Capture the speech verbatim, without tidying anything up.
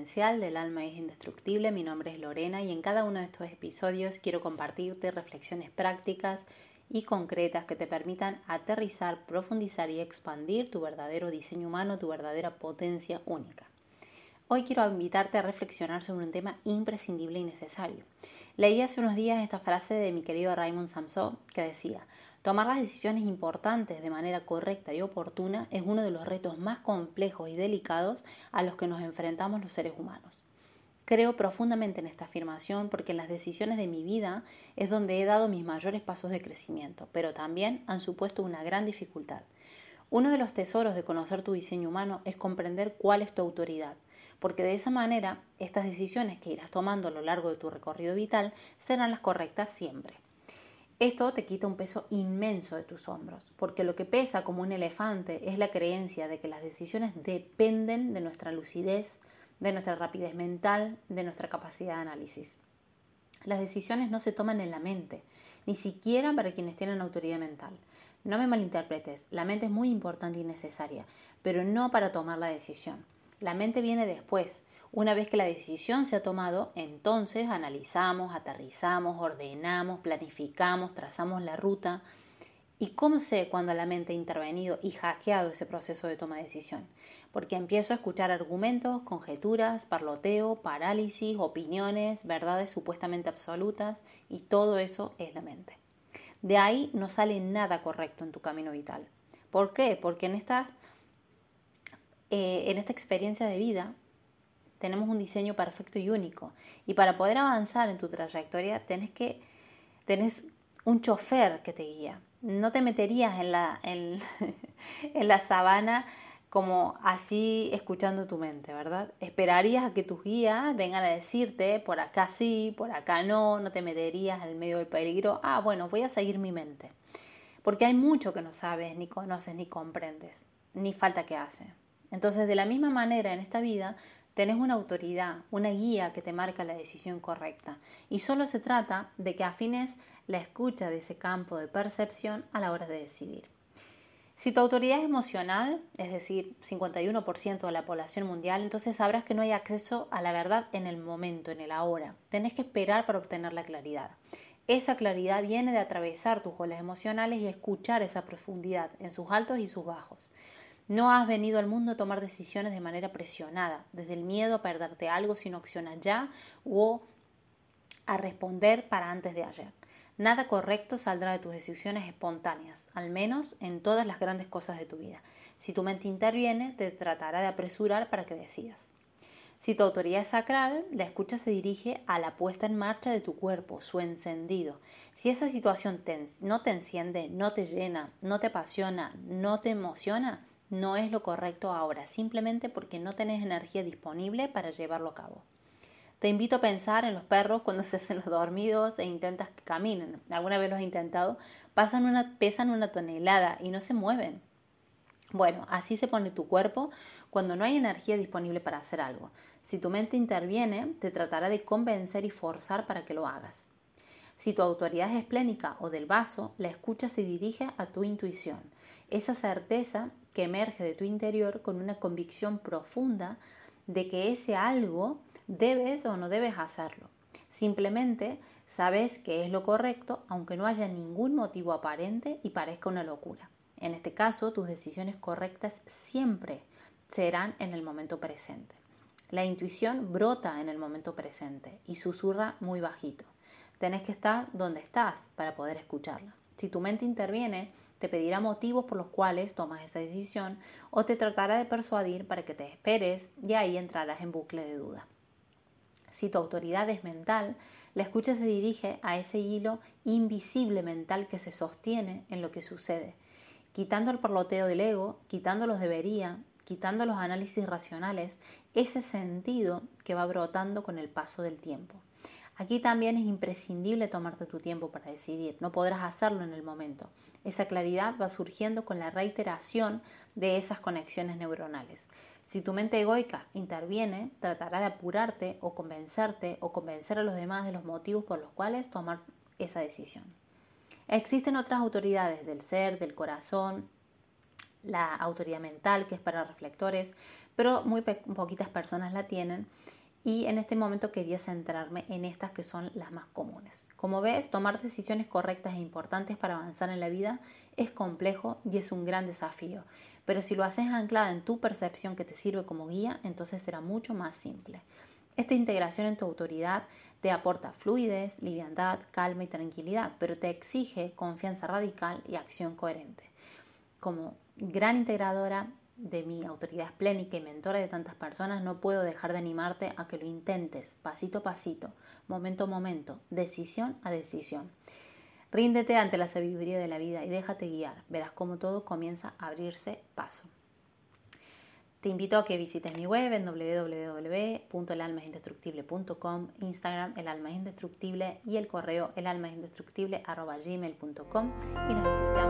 potencial, del alma es indestructible. Mi nombre es Lorena y en cada uno de estos episodios quiero compartirte reflexiones prácticas y concretas que te permitan aterrizar, profundizar y expandir tu verdadero diseño humano, tu verdadera potencia única. Hoy quiero invitarte a reflexionar sobre un tema imprescindible y necesario. Leí hace unos días esta frase de mi querido Raymond Samson que decía: tomar las decisiones importantes de manera correcta y oportuna es uno de los retos más complejos y delicados a los que nos enfrentamos los seres humanos. Creo profundamente en esta afirmación porque en las decisiones de mi vida es donde he dado mis mayores pasos de crecimiento, pero también han supuesto una gran dificultad. Uno de los tesoros de conocer tu diseño humano es comprender cuál es tu autoridad, porque de esa manera estas decisiones que irás tomando a lo largo de tu recorrido vital serán las correctas siempre. Esto te quita un peso inmenso de tus hombros, porque lo que pesa como un elefante es la creencia de que las decisiones dependen de nuestra lucidez, de nuestra rapidez mental, de nuestra capacidad de análisis. Las decisiones no se toman en la mente, ni siquiera para quienes tienen autoridad mental. No me malinterpretes, la mente es muy importante y necesaria, pero no para tomar la decisión. La mente viene después. Una vez que la decisión se ha tomado, entonces analizamos, aterrizamos, ordenamos, planificamos, trazamos la ruta. ¿Y cómo sé cuando la mente ha intervenido y hackeado ese proceso de toma de decisión? Porque empiezo a escuchar argumentos, conjeturas, parloteo, parálisis, opiniones, verdades supuestamente absolutas, y todo eso es la mente. De ahí no sale nada correcto en tu camino vital. ¿Por qué? Porque en, estas, eh, en esta experiencia de vida tenemos un diseño perfecto y único. Y para poder avanzar en tu trayectoria tenés que tenés un chofer que te guía. No te meterías en la, en, en la sabana como así escuchando tu mente, ¿verdad? Esperarías a que tus guías vengan a decirte por acá sí, por acá no, no te meterías al medio del peligro. Ah, bueno, voy a seguir mi mente. Porque hay mucho que no sabes, ni conoces, ni comprendes, ni falta que hace. Entonces, de la misma manera, en esta vida tenés una autoridad, una guía que te marca la decisión correcta. Y solo se trata de que afines la escucha de ese campo de percepción a la hora de decidir. Si tu autoridad es emocional, es decir, cincuenta y uno por ciento de la población mundial, entonces sabrás que no hay acceso a la verdad en el momento, en el ahora. Tenés que esperar para obtener la claridad. Esa claridad viene de atravesar tus olas emocionales y escuchar esa profundidad en sus altos y sus bajos. No has venido al mundo a tomar decisiones de manera presionada, desde el miedo a perderte algo si no accionas ya o a responder para antes de ayer. Nada correcto saldrá de tus decisiones espontáneas, al menos en todas las grandes cosas de tu vida. Si tu mente interviene, te tratará de apresurar para que decidas. Si tu autoridad es sacral, la escucha se dirige a la puesta en marcha de tu cuerpo, su encendido. Si esa situación te, no te enciende, no te llena, no te apasiona, no te emociona, no es lo correcto ahora, simplemente porque no tenés energía disponible para llevarlo a cabo. Te invito a pensar en los perros cuando se hacen los dormidos e intentas que caminen. ¿Alguna vez lo has intentado? Pasan una, pesan una tonelada y no se mueven. Bueno, así se pone tu cuerpo cuando no hay energía disponible para hacer algo. Si tu mente interviene, te tratará de convencer y forzar para que lo hagas. Si tu autoridad es esplénica o del vaso, la escucha se dirige a tu intuición, esa certeza que emerge de tu interior con una convicción profunda de que ese algo debes o no debes hacerlo. Simplemente sabes que es lo correcto, aunque no haya ningún motivo aparente y parezca una locura. En este caso, tus decisiones correctas siempre serán en el momento presente. La intuición brota en el momento presente y susurra muy bajito. Tenés que estar donde estás para poder escucharla. Si tu mente interviene, te pedirá motivos por los cuales tomas esa decisión o te tratará de persuadir para que te esperes y ahí entrarás en bucle de duda. Si tu autoridad es mental, la escucha se dirige a ese hilo invisible mental que se sostiene en lo que sucede, quitando el parloteo del ego, quitando los debería, quitando los análisis racionales, ese sentido que va brotando con el paso del tiempo. Aquí también es imprescindible tomarte tu tiempo para decidir, no podrás hacerlo en el momento. Esa claridad va surgiendo con la reiteración de esas conexiones neuronales. Si tu mente egoica interviene, tratará de apurarte o convencerte o convencer a los demás de los motivos por los cuales tomar esa decisión. Existen otras autoridades del ser, del corazón, la autoridad mental, que es para reflectores, pero muy pe- poquitas personas la tienen. Y en este momento quería centrarme en estas que son las más comunes. Como ves, tomar decisiones correctas e importantes para avanzar en la vida es complejo y es un gran desafío. Pero si lo haces anclada en tu percepción que te sirve como guía, entonces será mucho más simple. Esta integración en tu autoridad te aporta fluidez, liviandad, calma y tranquilidad, pero te exige confianza radical y acción coherente. Como gran integradora de mi autoridad esplénica y mentora de tantas personas, no puedo dejar de animarte a que lo intentes pasito a pasito, momento a momento, decisión a decisión. Ríndete ante la sabiduría de la vida y déjate guiar. Verás cómo todo comienza a abrirse paso. Te invito a que visites mi web en doble u doble u doble u punto el alma es indestructible punto com, Instagram el alma es indestructible y el correo el alma es indestructible arroba gmail punto com y nos escuchamos